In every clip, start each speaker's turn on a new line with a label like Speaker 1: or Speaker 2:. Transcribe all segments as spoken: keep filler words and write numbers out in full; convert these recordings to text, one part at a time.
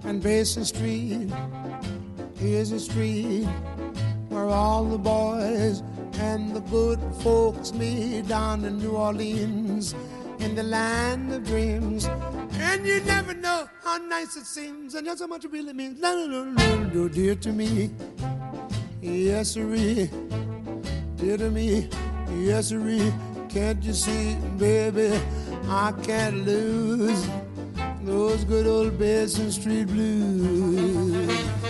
Speaker 1: And Basin Street is a street where all the boys and the good folks meet down in New Orleans, in the land of dreams. And you never know how nice it seems, and just how much it really means. No, no, no, no, dear to me, yes, sirree, dear to me, yes, sirree. Can't you see, baby, I can't lose those good old Basin Street blues.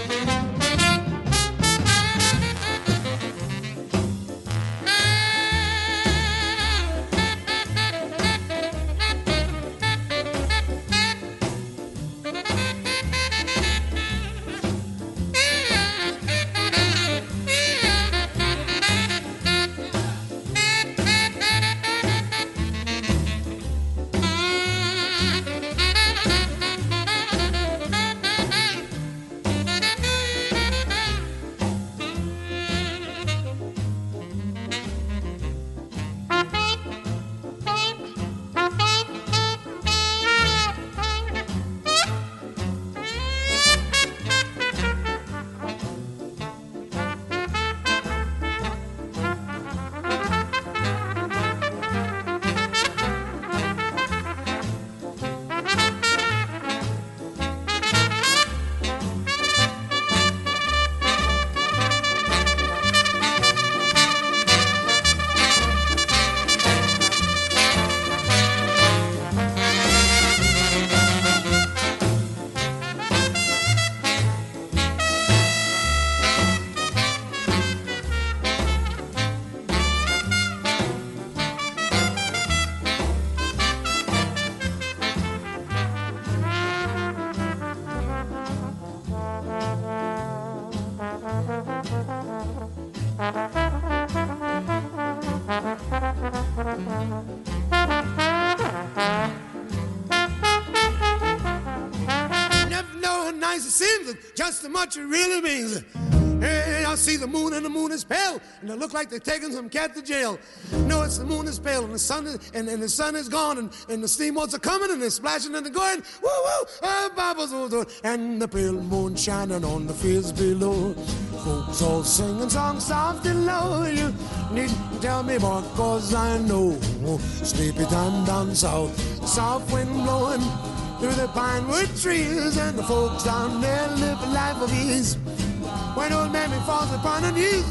Speaker 1: Just how much it really means. Hey, I see the moon and the moon is pale, and it look like they're taking some cat to jail. No, it's the moon is pale, and the sun is, and, and the sun is gone, and, and the steamboats are coming, and they're splashing and they're going, woo woo, ah, bubbles, woo, woo, and the pale moon shining on the fields below. Folks all singing songs soft and low. You needn't tell me more, cause I know. Sleepy time down south, soft wind blowing through the pine wood trees, and the folks down there live a life of ease. When old Mammy falls upon her knees,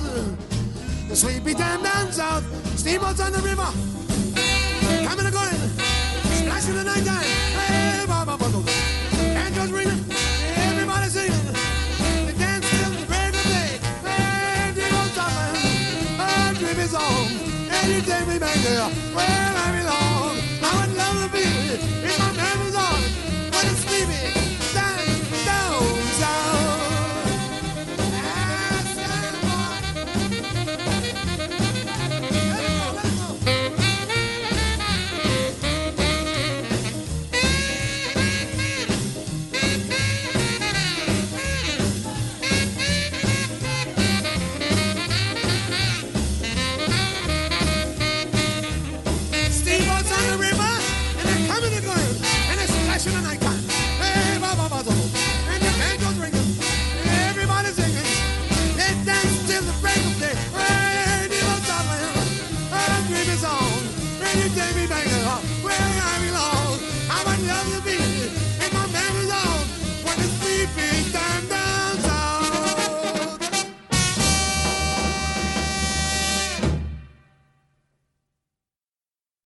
Speaker 1: the sleepy time down south, steamboats on the river, coming and going, splashing the night time. Hey, Baba Bubbles, banjos ringing, everybody singing, they dance till the break of day. Hey, dear old Scotland, our dream is on, and you take me back there where I belong. I would love to be if my man was on. It's sleepy, down, down, south. Steamboats on the river, and they're coming and going, and they're splashing the night.